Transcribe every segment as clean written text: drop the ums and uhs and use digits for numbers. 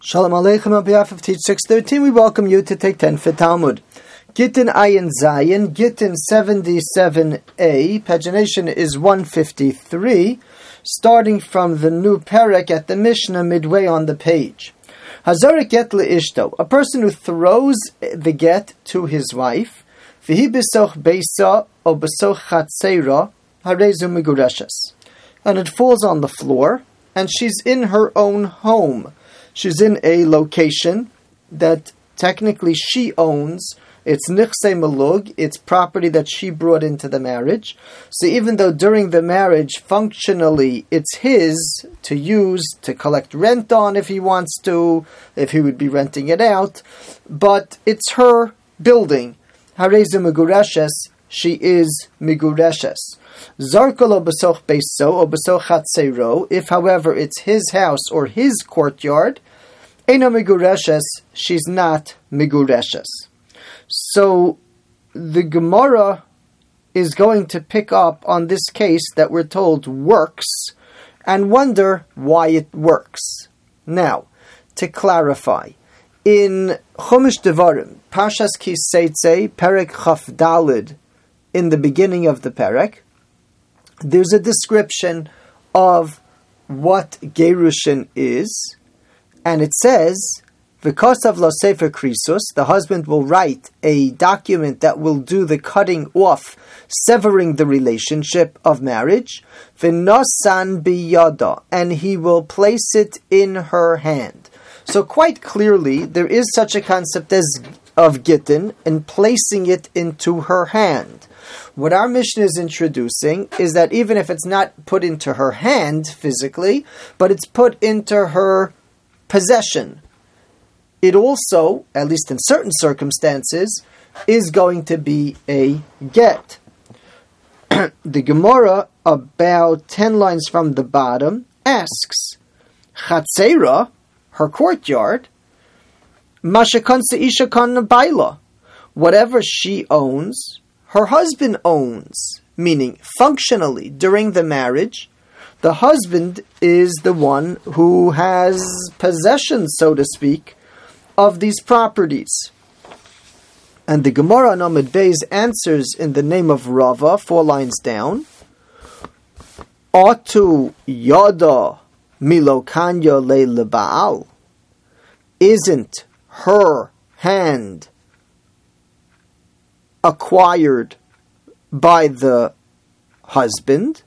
Shalom Aleichem. On behalf of Teach 613, we welcome you to take 10 for Talmud. Gittin Ayin Zayin, Gittin 77a, pagination is 153, starting from the new perek at the Mishnah midway on the page. Hazarik get leishto, a person who throws the get to his wife, v'hi b'soch beisa o b'soch chatzeira, harezu migureshes, and it falls on the floor, and she's in her own home. She's in a location that technically she owns. It's nichse malug, it's property that she brought into the marriage. So even though during the marriage, functionally, it's his to use, to collect rent on if he wants to, if he would be renting it out, but it's her building. Harezu migureshes, she is migureshes. Zarkalo b'soch beiso or b'soch chatzeiro, if however it's his house or his courtyard, eina migureshes, she's not migureshes. So the Gemara is going to pick up on this case that we're told works and wonder why it works. Now, to clarify, in Chumash Devarim, Parshas Kiseitze, Perek Chaf Dalid, in the beginning of the Perek, there's a description of what Gerushin is, and it says, V'kosav lo sefer krisus, the husband will write a document that will do the cutting off, severing the relationship of marriage, v'nosan biyada, and he will place it in her hand. So quite clearly, there is such a concept as of gittin, and placing it into her hand. What our Mishnah is introducing is that even if it's not put into her hand physically, but it's put into her possession, it also, at least in certain circumstances, is going to be a get. The Gemara, about 10 lines from the bottom, asks, Chatzeira, her courtyard, Mashakan seisha kan baila, whatever she owns, her husband owns, meaning functionally during the marriage, the husband is the one who has possession, so to speak, of these properties. And the Gemara on Amud Beis answers in the name of Rava, 4 lines down, Atu yada milokanya le lebaal, isn't her hand acquired by the husband?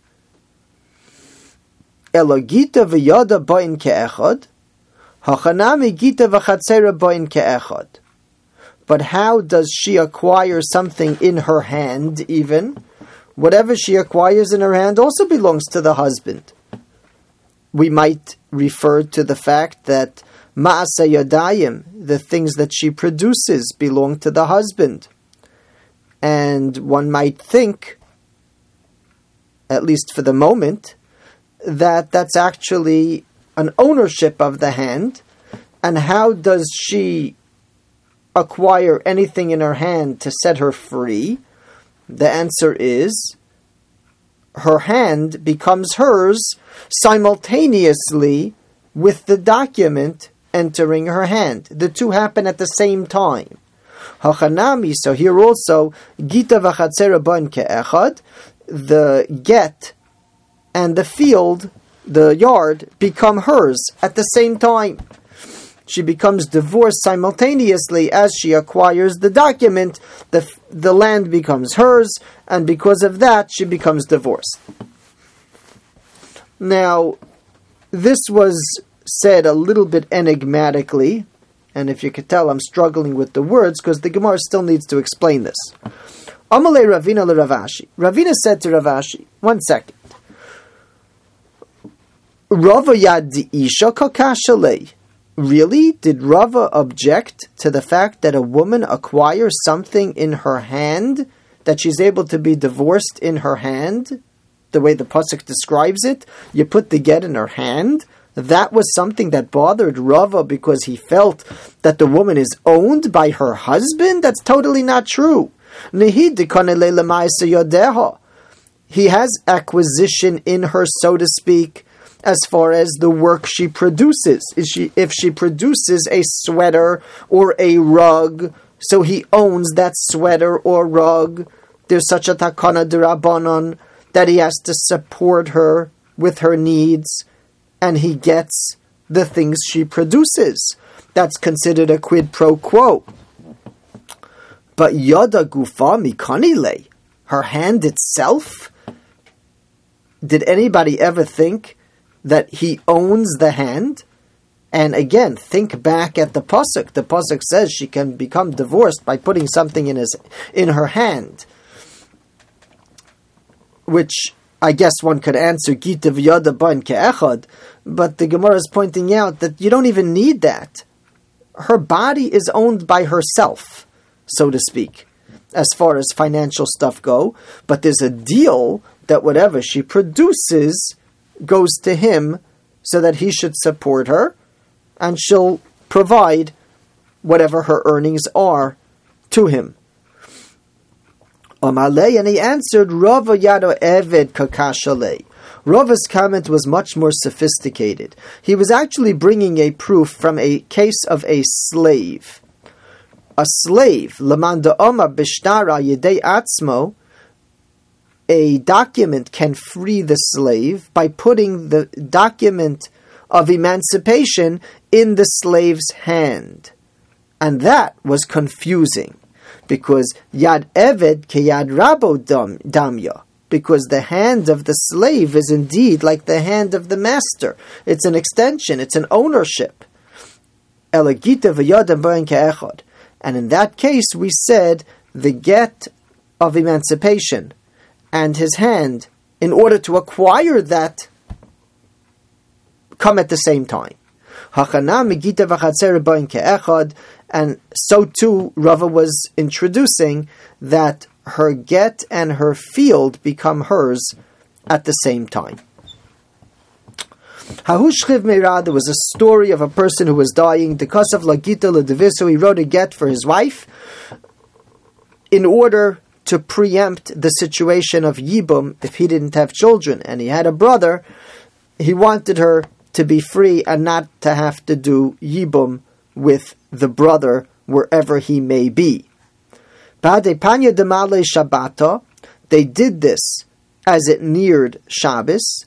Elagita v'yada ba'in ke'echad, hachanami gita v'chatzera ba'in ke'echad. But how does she acquire something in her hand even? Whatever she acquires in her hand also belongs to the husband. We might refer to the fact that ma'asa yadayim, the things that she produces, belong to the husband. And one might think, at least for the moment, that that's actually an ownership of the hand. And how does she acquire anything in her hand to set her free? The answer is, her hand becomes hers simultaneously with the document entering her hand. The two happen at the same time. Hachanami, so here also, Gita v'chatzera ba'in ke'echad, the get and the field, the yard, become hers at the same time. She becomes divorced simultaneously as she acquires the document. The land becomes hers, and because of that, she becomes divorced. Now, this was said a little bit enigmatically, and if you could tell, I'm struggling with the words because the Gemara still needs to explain this. Amalei Ravina le Ravashi. Ravina said to Ravashi, 1 second. Rava yad isha kakashalei. Really? Did Rava object to the fact that a woman acquires something in her hand, that she's able to be divorced in her hand? The way the pasuk describes it, you put the get in her hand. That was something that bothered Rava because he felt that the woman is owned by her husband? That's totally not true. He has acquisition in her, so to speak, as far as the work she produces. If she produces a sweater or a rug, so he owns that sweater or rug, there's such a takana d'Rabbanan that he has to support her with her needs, and he gets the things she produces. That's considered a quid pro quo. But yada gufa mikanile, her hand itself, did anybody ever think that he owns the hand? And again, think back at the pasuk. The pasuk says she can become divorced by putting something in her hand, which I guess one could answer Gita v'yada ban ke'echad, but the Gemara is pointing out that you don't even need that. Her body is owned by herself, so to speak, as far as financial stuff go, but there's a deal that whatever she produces goes to him so that he should support her, and she'll provide whatever her earnings are to him. And he answered, Rava yado eved kakashale. Rava's comment was much more sophisticated. He was actually bringing a proof from a case of a slave. A slave, lemanda oma bishtara yedei atzmo, a document can free the slave by putting the document of emancipation in the slave's hand. And that was confusing, because yad eved ke yad rabo damya, because the hand of the slave is indeed like the hand of the master. It's an extension, it's an ownership. Elagita v'yadam b'en ke'echad. And in that case we said the get of emancipation and his hand, in order to acquire that, come at the same time. And so too, Rava was introducing that her get and her field become hers at the same time. There was a story of a person who was dying. Because of Lagita L'Deviso, he wrote a get for his wife in order to preempt the situation of Yibum if he didn't have children and he had a brother. He wanted her to be free and not to have to do Yibum with the brother wherever he may be. They did this as it neared Shabbos,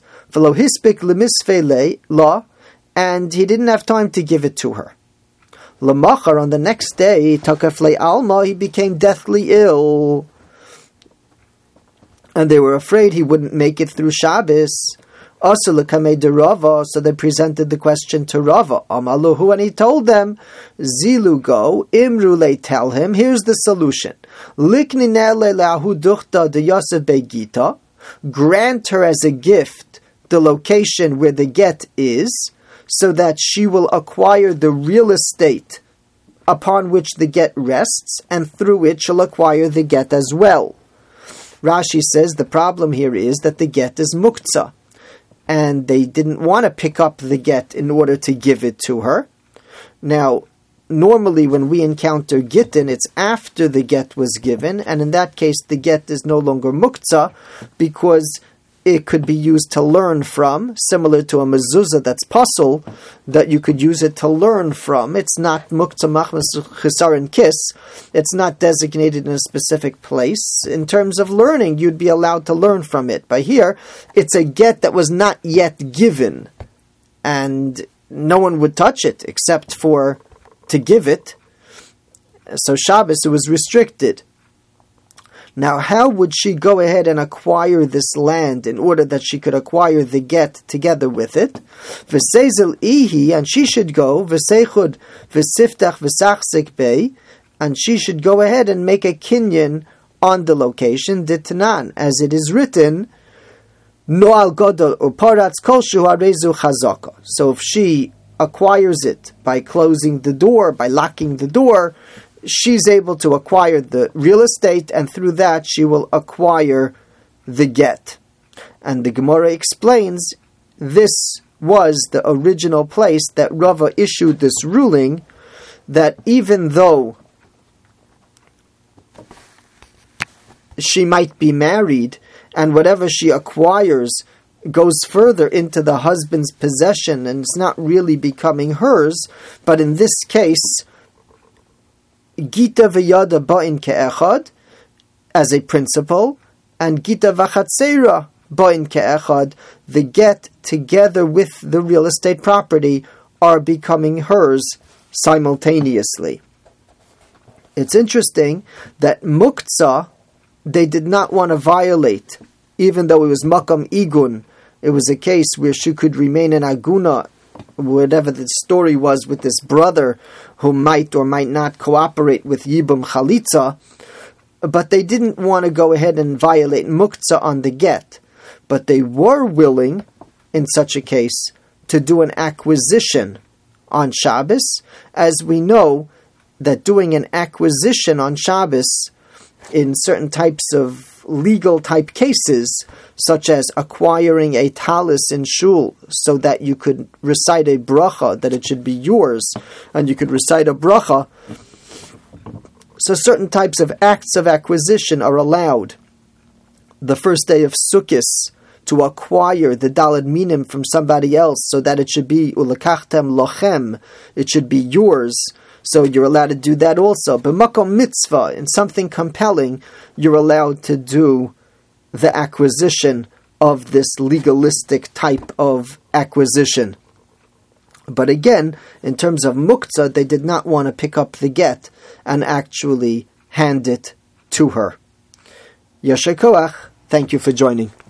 and he didn't have time to give it to her. On the next day, he became deathly ill, and they were afraid he wouldn't make it through Shabbos. So they presented the question to Rava. Amaluhu, and he told them, Zilu go, Imrule, tell him, here's the solution. Grant her as a gift the location where the get is, so that she will acquire the real estate upon which the get rests, and through it she'll acquire the get as well. Rashi says the problem here is that the get is muktzah, and they didn't want to pick up the get in order to give it to her. Now, normally when we encounter gittin, it's after the get was given, and in that case the get is no longer muktzah, because it could be used to learn from, similar to a mezuzah that's puzzle, that you could use it to learn from. It's not muktzah machmas chisar and kiss. It's not designated in a specific place. In terms of learning, you'd be allowed to learn from it. But here, it's a get that was not yet given, and no one would touch it except for to give it. So Shabbos, it was restricted. Now, how would she go ahead and acquire this land in order that she could acquire the get together with it? V'seizel ihi, and she should go, v'seichud v'siftach v'sachsik bei, and she should go ahead and make a kinyan on the location, ditnan, as it is written, noal godol uparatz kolshu harezu chazaka. So if she acquires it by closing the door, by locking the door, she's able to acquire the real estate, and through that she will acquire the get. And the Gemara explains this was the original place that Rava issued this ruling, that even though she might be married, and whatever she acquires goes further into the husband's possession and it's not really becoming hers, but in this case, Gita v'yada ba'in ke'echad as a principle, and Gita v'chatzera ba'in ke'echad, the get together with the real estate property are becoming hers simultaneously. It's interesting that muktzah, they did not want to violate, even though it was makam igun. It was a case where she could remain in aguna, whatever the story was with this brother who might or might not cooperate with Yibum Chalitza, but they didn't want to go ahead and violate muktzah on the get. But they were willing, in such a case, to do an acquisition on Shabbos, as we know that doing an acquisition on Shabbos in certain types of legal type cases, such as acquiring a talis in shul so that you could recite a bracha, that it should be yours, and you could recite a bracha. So certain types of acts of acquisition are allowed. The first day of Sukkot, to acquire the dalad minim from somebody else so that it should be ulakachtem lochem, it should be yours. So you're allowed to do that also. B'makom mitzvah, in something compelling, you're allowed to do the acquisition of this legalistic type of acquisition. But again, in terms of muktzah, they did not want to pick up the get and actually hand it to her. Yasher koach, thank you for joining.